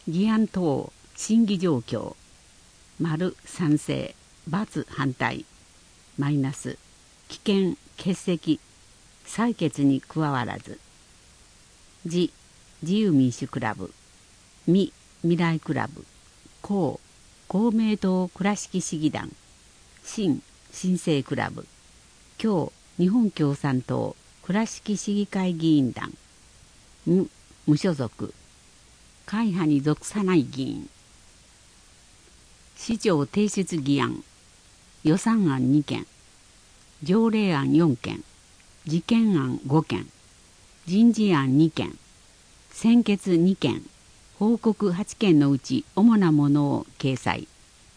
議案等審議状況丸賛成×反対マイナス棄権欠席採決に加わらず自由民主クラブ未来クラブ公明党倉敷市議団新生クラブ共日本共産党倉敷市議会議員団無所属会派に属さない議員市長提出議案予算案2件条例案4件事件案5件人事案2件専決2件報告8件のうち主なものを掲載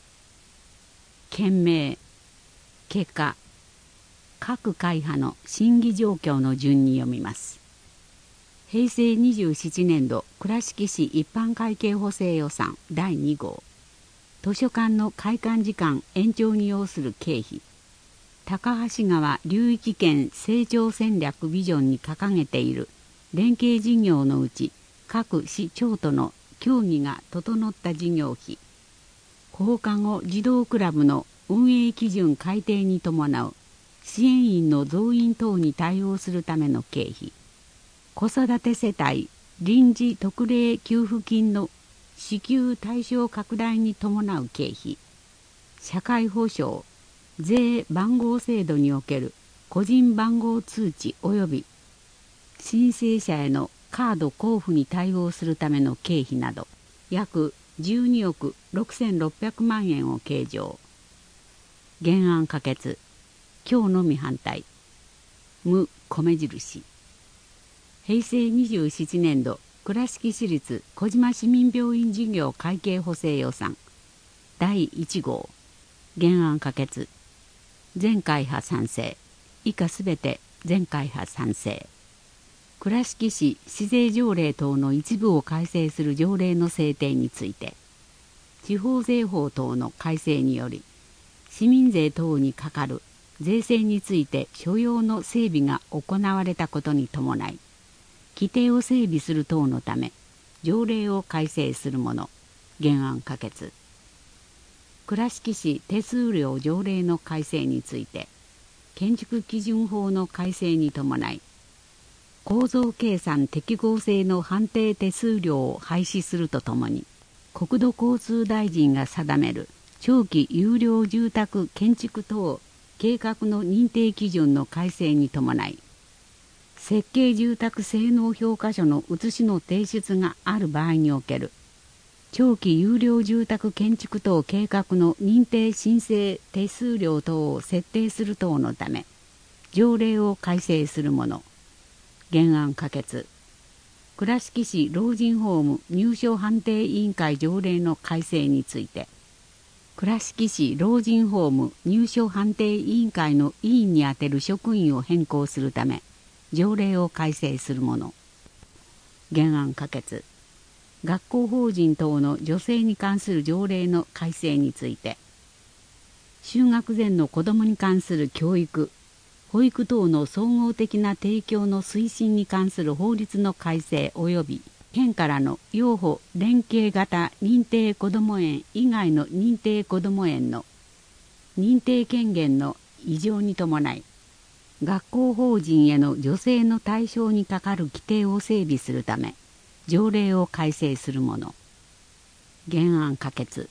件名結果各会派の審議状況の順に読みます。平成27年度倉敷市一般会計補正予算第2号図書館の開館時間延長に要する経費高橋川流域圏成長戦略ビジョンに掲げている連携事業のうち各市町との協議が整った事業費放課後児童クラブの運営基準改定に伴う支援員の増員等に対応するための経費子育て世帯臨時特例給付金の支給対象拡大に伴う経費社会保障税番号制度における個人番号通知及び申請者へのカード交付に対応するための経費など約12億6600万円を計上原案可決今日のみ反対無米印平成27年度倉敷市立小島市民病院事業会計補正予算第1号原案可決全会派賛成以下すべて全会派賛成倉敷市市税条例等の一部を改正する条例の制定について地方税法等の改正により市民税等にかかる税制について所要の整備が行われたことに伴い規定を整備する等のため条例を改正するもの原案可決倉敷市手数料条例の改正について建築基準法の改正に伴い構造計算適合性の判定手数料を廃止するとともに国土交通大臣が定める長期有料住宅建築等計画の認定基準の改正に伴い設計住宅性能評価書の写しの提出がある場合における長期有料住宅建築等計画の認定申請手数料等を設定する等のため条例を改正するもの原案可決倉敷市老人ホーム入所判定委員会条例の改正について倉敷市老人ホーム入所判定委員会の委員にあてる職員を変更するため条例を改正するもの原案可決学校法人等の助成に関する条例の改正について就学前の子どもに関する教育保育等の総合的な提供の推進に関する法律の改正及び県からの幼保連携型認定こども園以外の認定こども園の認定権限の移譲に伴い学校法人への助成の対象にかかる規定を整備するため条例を改正するもの原案可決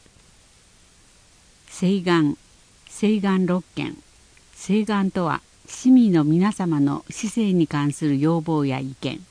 請願6件請願とは市民の皆様の市政に関する要望や意見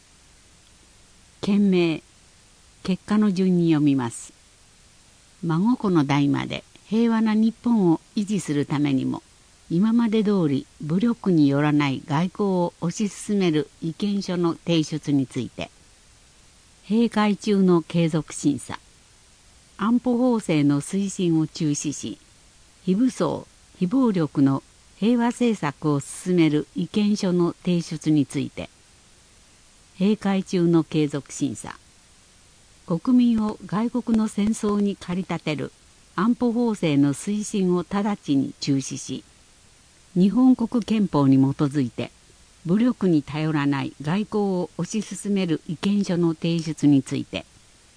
件名結果の順に読みます孫子の代まで平和な日本を維持するためにも今まで通り武力によらない外交を推し進める意見書の提出について閉会中の継続審査安保法制の推進を中止し非武装非暴力の平和政策を進める意見書の提出について閉会中の継続審査国民を外国の戦争に駆り立てる安保法制の推進を直ちに中止し日本国憲法に基づいて武力に頼らない外交を推し進める意見書の提出について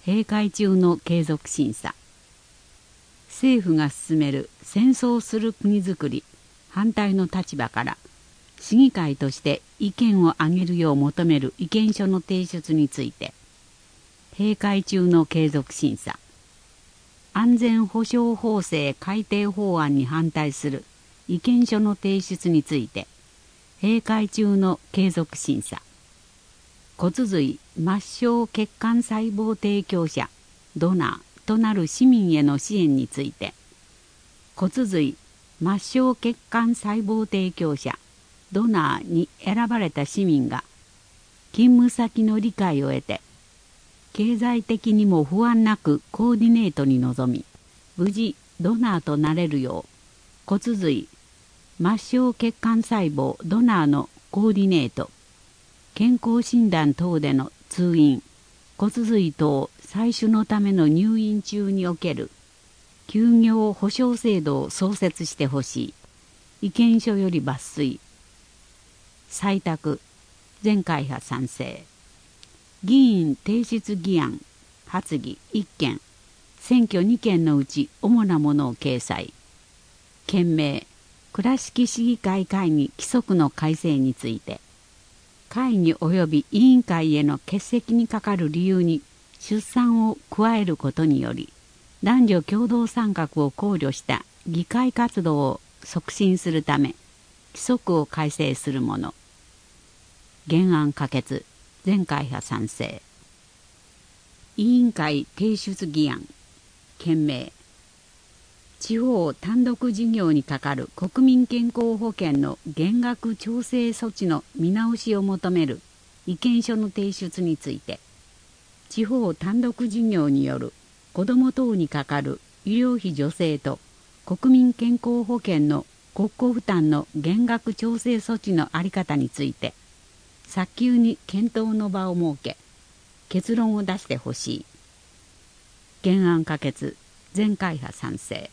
閉会中の継続審査。政府が進める戦争する国づくり反対の立場から市議会として意見を挙げるよう求める意見書の提出について、閉会中の継続審査。安全保障法制改定法案に反対する意見書の提出について、閉会中の継続審査。骨髄末梢血管細胞提供者ドナーとなる市民への支援について、骨髄末梢血管細胞提供者ドナーに選ばれた市民が勤務先の理解を得て、経済的にも不安なくコーディネートに臨み、無事ドナーとなれるよう骨髄末梢血管細胞ドナーのコーディネート、健康診断等での通院、骨髄等採取のための入院中における休業保障制度を創設してほしい。意見書より抜粋。採択。全会派賛成。議員提出議案、発議1件、選挙2件のうち主なものを掲載。件名、倉敷市議会会議規則の改正について、会議及び委員会への欠席にかかる理由に出産を加えることにより、男女共同参画を考慮した議会活動を促進するため、規則を改正するもの。原案可決。全会派賛成。委員会提出議案。件名。地方単独事業にかかる国民健康保険の減額調整措置の見直しを求める意見書の提出について、地方単独事業による子ども等にかかる医療費助成と国民健康保険の国庫負担の減額調整措置の在り方について、早急に検討の場を設け、結論を出してほしい。原案可決。全会派賛成。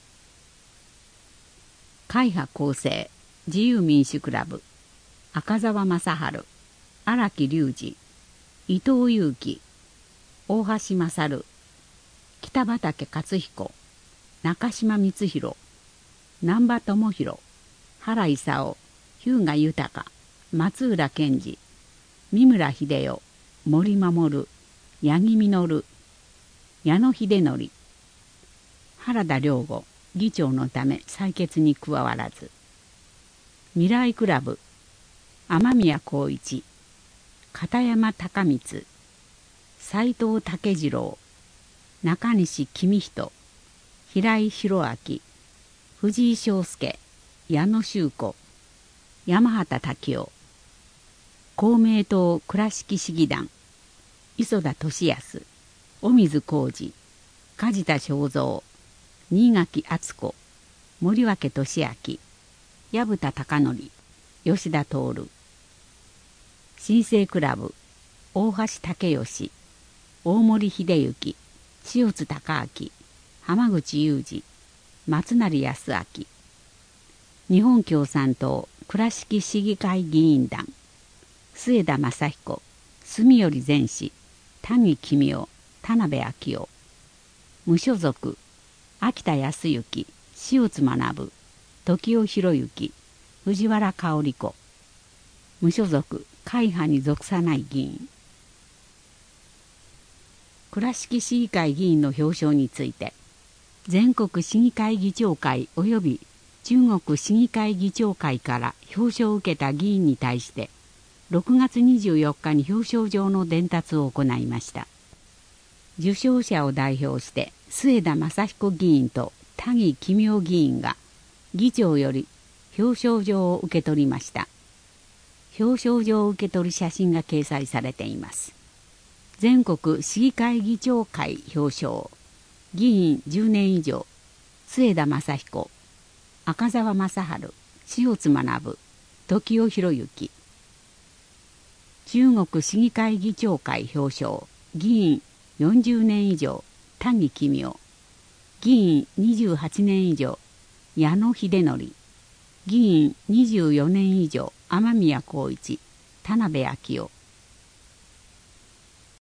会派構成。自由民主クラブ。赤澤正治、荒木隆二、伊藤裕樹、大橋勝、北畠克彦、中島光弘、難波智弘、原勲、日向豊、松浦健二、三村秀夫、森守、八木実、矢野秀則、原田良吾、議長のため採決に加わらず。未来クラブ。雨宮光一、片山孝光、斉藤武次郎、中西公人、平井宏明、藤井翔介、矢野修子、山畑武雄。公明党倉敷市議団。磯田俊康、尾水浩二、梶田正三、新垣敦子、森脇俊明、薮田貴則、吉田徹。新生クラブ。大橋武義、大森秀之、塩津隆明、浜口雄二、松成康明。日本共産党倉敷市議会議員団。末田正彦、住頼善士、谷公夫、田辺昭夫。無所属。秋田康之、塩津学、時尾博之、藤原香織子。無所属。会派に属さない議員。倉敷市議会議員の表彰について、全国市議会議長会及び中国市議会議長会から表彰を受けた議員に対して、6月24日に表彰状の伝達を行いました。受賞者を代表して末田正彦議員と谷公夫議員が議長より表彰状を受け取りました。表彰状を受け取る写真が掲載されています。全国市議会議長会表彰。議員10年以上。末田正彦、赤澤正治、塩津学、時尾博之。中国市議会議長会表彰。議員40年以上。谷公夫。議員28年以上。矢野秀則。議員24年以上。雨宮光一、田辺昭夫。